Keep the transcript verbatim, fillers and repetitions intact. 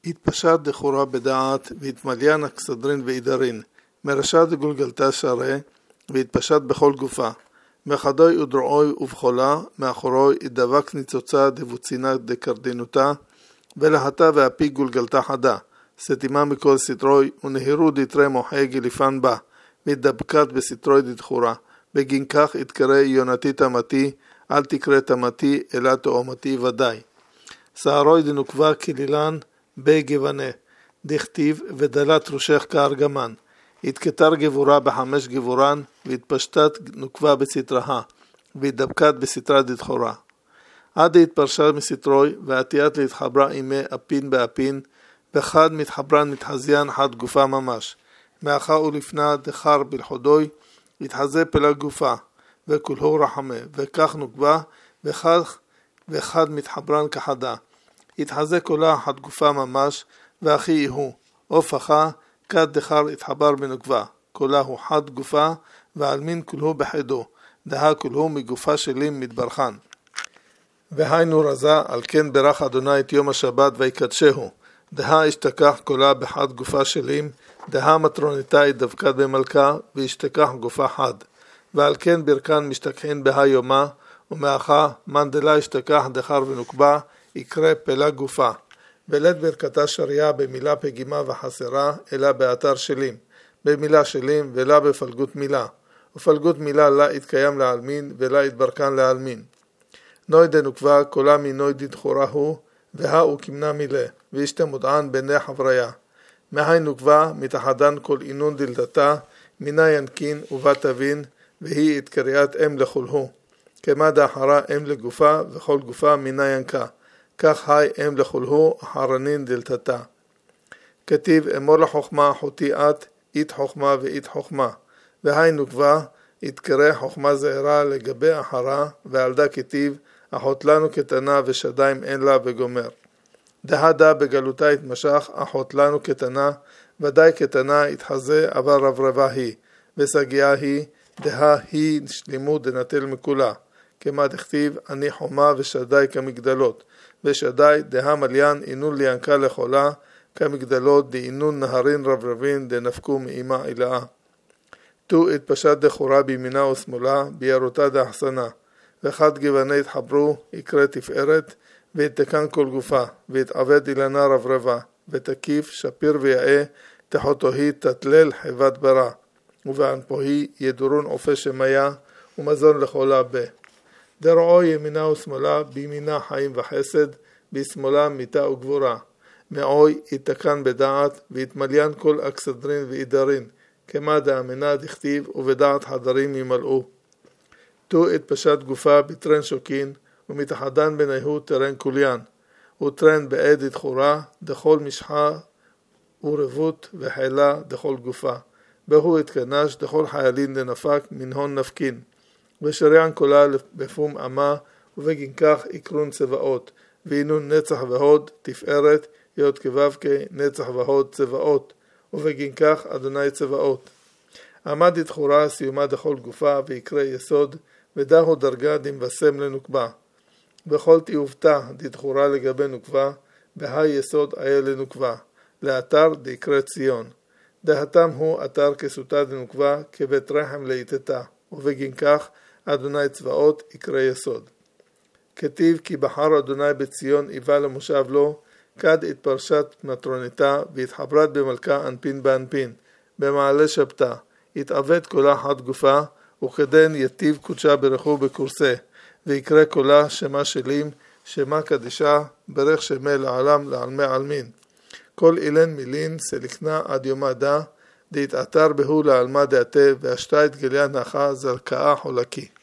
התפשט דחורה בדעת והתמליין אכסדרין ואידרין, מרשע דגולגלתה שרה והתפשט בכל גופה, מחדוי ודרועוי ובחולה, מאחורוי ידבק ניצוצה דבוצינה דקרדינותה, ולהתה והפי גולגלתה חדה, סתימה מכל סטרוי, ונהירו דתרי מוחי גליפן בה, והתדבקת בסטרוי דתחורה, בגין כך יתקרא יונתי תמתי, אל תקרא תמתי, אלא תאומתי ודאי. שערוי דנוקבה כלילן בגוונה, דכתיב ודלת ראשך כארגמן, התכתר גבורה בחמש גבורן, והתפשטת נוקבה בסתרها, והתדבקת בסתרה דתחורה. עד התפרשה מסתרוי, ועתיית להתחברה עימי אפין באפין, וחד מתחברן מתחזיין חד גופה ממש. מאחה ולפנה דחר בלחודוי, התחזה פלה גופה, וכולהו רחמה, וכך נוקבה, וכך וחד מתחברן כחדה. התחזה כולה חד גופה ממש, ואחי יהו, אופחה, כד דחר התחבר בנוקבה, כולה הוא חד גופה, ועלמין כולהו בחדו, דה כולהו מגופה שלי מתברכן. והיינו רזה, על כן ברך אדוני את יום השבת ויקדשהו, דה השתכח כולה בחד גופה שלים, דה מטרונתה התדבקת במלכה, והשתכח גופה חד. ועל כן ברכן משתכחין בה יומה, ומאחה מנדלה השתכח דחר ונוקבה, יקרא פלה גופה. ולד ברכתה שריה במילה פגימה וחסרה, אלא באתר שלים, במילה שלים ולא בפלגות מילה, ופלגות מילה לה התקיים לעלמין, ולה התברכן לעלמין. נוי דנוקבה כולה מנוי דתחורה הוא, והאו כמנה מילה, וישתה מודען בני חבריה. מהי נוקבה מתחדן כל אינון דלתתה, מינה ינקין ובה תבין, והיא התקריית אם לכולהו. כמה דאחרה אם לגופה, וכל גופה מינה ינקה. כך היי אם לכולהו, אחרנין דלתתה. כתיב אמור לחוכמה אחותי את, אית חוכמה ואית חוכמה. והי נוקבה, התקרא חוכמה זעירה לגבי אחרה, ועלדה כתיב, אחות לנו קטנה ושדיים אין לה וגומר. דהדה בגלותה התמשך, אחות לנו קטנה, ודאי קטנה התחזה, אבל רברבה היא, וסגיעה היא, דה היא שלימות דנטל מכולה. כמה דכתיב, אני חומה ושדי כמגדלות, ושדי דה מליין אינון ליינקה לחולה, כמגדלות דאינון נהרין רברבין דנפקו מאימה אילאה. תו התפשט דחורה בימינה ושמאלה, בירותה דאחסנה. ואחד גווני התחברו, יקרא תפארת, והתקן כל גופה, והתעבד אילנה רברבה, ותקיף, שפיר ויאה, תחותוהי תתלל חיבת ברא, ובענפוהי ידורון עופה שמיה, ומזון לכל הבה. דרעו ימינה ושמאלה, בימינה חיים וחסד, בשמאלה מיתה וגבורה. מעוי יתקן בדעת, והתמליין כל אכסדרין ואידרין, כמה דאמנה דכתיב, ובדעת חדרים ימלאו. תו התפשט גופה בטרן שוקין, ומתחדן ביניהו טרן קוליין, וטרן בעד התחורה, דכל משחה ורבות וחילה דכל גופה. בהו התקנש דכל חיילין דנפק מנהון נפקין, ושריען כולה בפום אמה, ובגין כך יקרון צבאות, ואינון נצח והוד תפארת, יוד כבבקה נצח והוד צבאות, ובגין כך אדוני צבאות. עמד התחורה סיומה דכל גופה, ויקרא יסוד, ודהו דרגה דמבשם לנוקבה. בכל תיובתה דתחורה לגבי נוקבה, בהי יסוד היה לנוקבה, לאתר דיקרא ציון. דהתם הוא אתר כסותה דנוקבה, כבית רחם ליתתה, ובגין כך אדוני צבאות יקרא יסוד. כתיב כי בחר אדוני בציון איבה למושב לו, כד התפרשת מטרונתה, והתחברת במלכה אנפין באנפין, במעלה שבתה, התעבד כולה חד גופה, וכדן יטיב קודשה ברכו בקורסה, ויקרא כולה שמה שלים, שמה קדישה, ברך שמה לעלם לעלמי עלמין. כל אילן מילין סלקנה עד יומה דה, דהתעתר בהו לעלמה דעתה, והשתה את גליה נחה זרקאה חולקי.